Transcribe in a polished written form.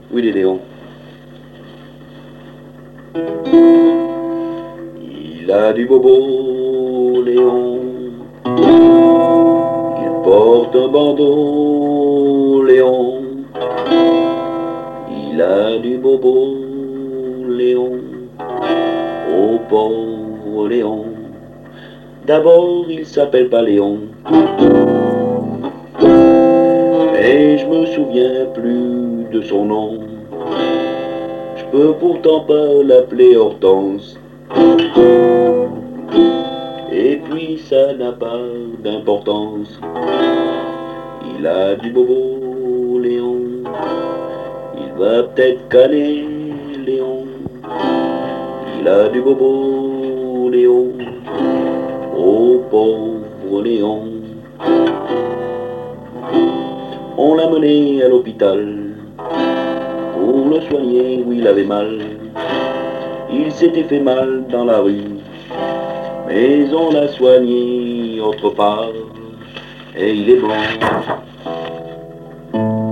Oui, Léon. Il a du bobo, Léon. Il porte un bandeau, Léon. Il a du bobo, Léon. Oh pauvre Léon. D'abord, il s'appelle pas Léon. Et je me souviens plus de son nom. Je peux pourtant pas l'appeler Hortense. Et puis ça n'a pas d'importance. Il a du bobo, Léon. Il va peut-être canner, Léon. Il a du bobo, Léon. Oh pauvre Léon. On l'a mené à l'hôpital pour le soigner où il avait mal. Il s'était fait mal dans la rue, mais on l'a soigné autre part, et il est bon.